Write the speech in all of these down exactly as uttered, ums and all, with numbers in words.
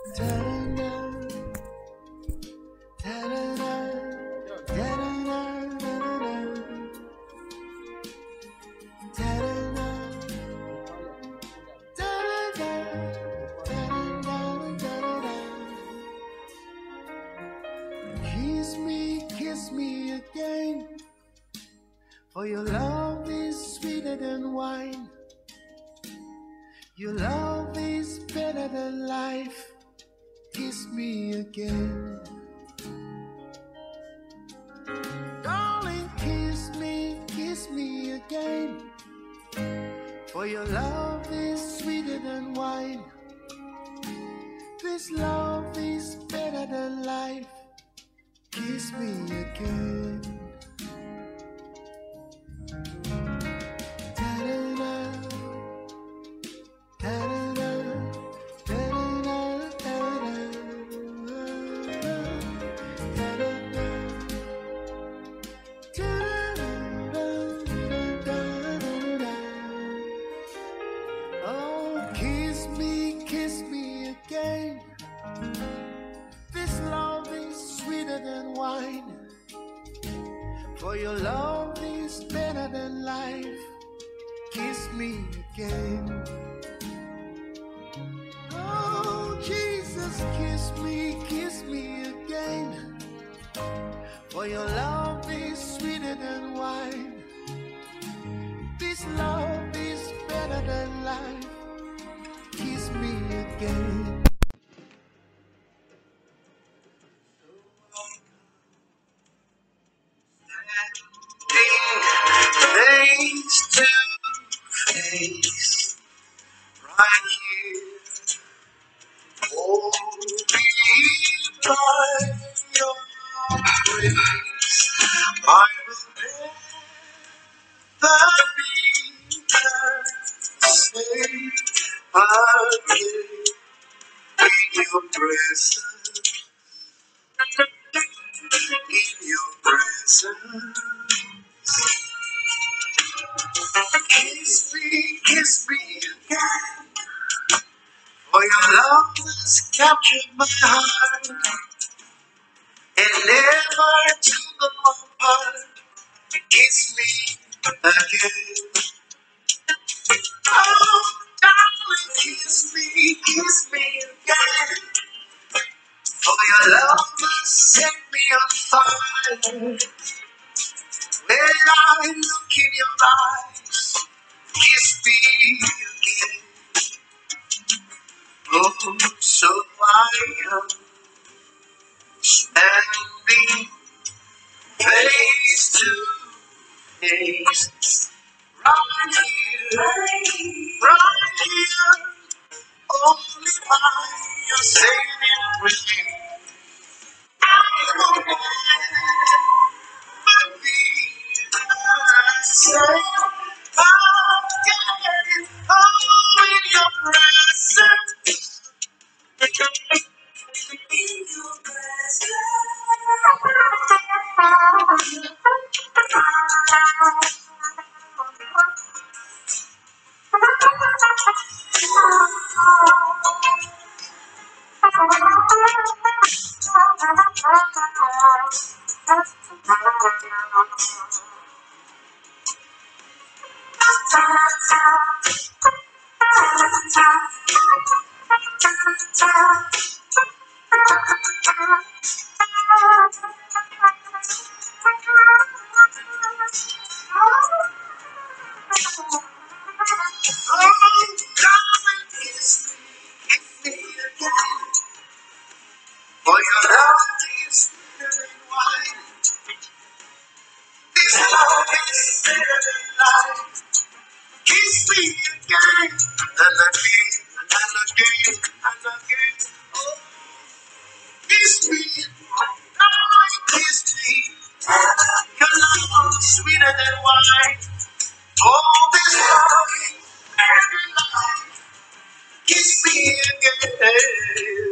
Ta-da-da, ta-da-da, ta-da-da-da-da-da, ta-da-da, ta-da-da, ta-da-da-da-da-da. Kiss me, kiss me again, for your love is sweeter than wine. Your love is better than life. Kiss me again. Darling, kiss me, kiss me again, for your love is sweeter than wine. This love is better than life. Kiss me again. Ta-da-da, ta-da-da, ta-da-da, ta-da-da, ta-da-da. Oh, kiss me, kiss me again. This love is sweeter than wine. For your love is better than life. Kiss me again. Oh, Jesus, kiss me, kiss me again. For your love is sweeter than wine. This love is better than life. Kiss me again. Face to face, right here, holding by your grace, I will never be the same again. In your presence, in your presence. Kiss me, kiss me again, for your love has captured my heart and never to go apart. Kiss me again. Oh, darling, kiss me, kiss me again, for your love has set me on fire. When I look in your eyes, kiss me again. Oh, so I am standing face to face, right here, right here, only by your saving grace. I will never be the same again. Oh, in your presence. In your for your love is better than wine. This love is better than life. Kiss me again and again and again and again. Oh, kiss me, oh, kiss me. Your love is sweeter than wine. Oh, this love is better than life. Kiss me again.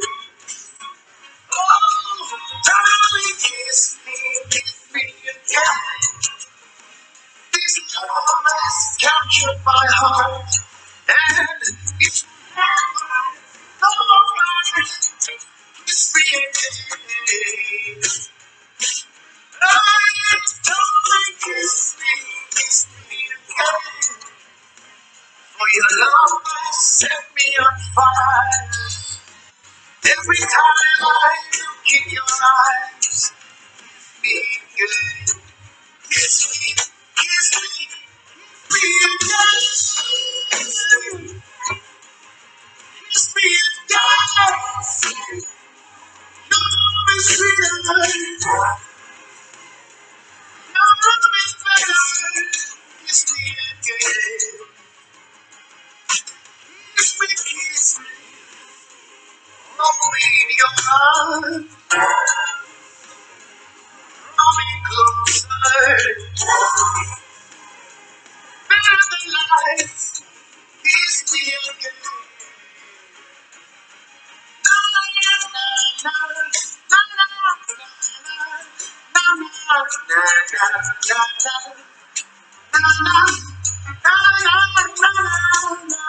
Oh, darling, kiss me, kiss me again. This love has captured my heart, and it's never over. Hold me in your arms, draw me closer, better than life. Kiss me again. Na na na na na na na na na na na. Na, na, na, na, na, na, na.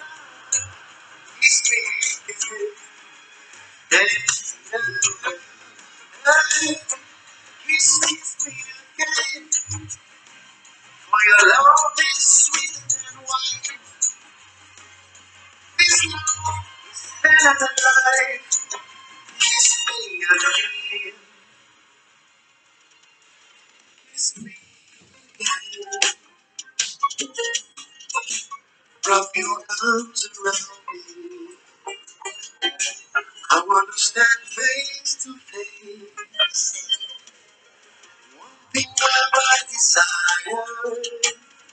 Kiss me again. Hey, hey, kiss, kiss me again. For your love is sweeter than wine. This love is better than life. Kiss me again. Kiss me again. Wrap your arms around me. I want to stand face to face. Think of my desire.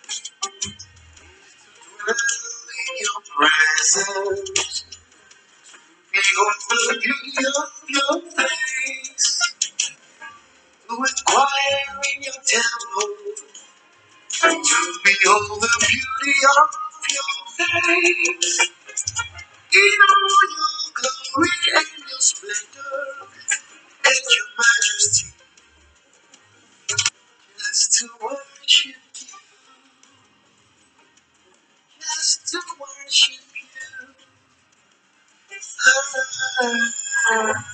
Dwell in your presence. Behold the beauty of your face. To inquire in your temple. To behold the beauty of your face. In all your glory and your splendor and your majesty. Just to worship you. Just to worship you. Ah,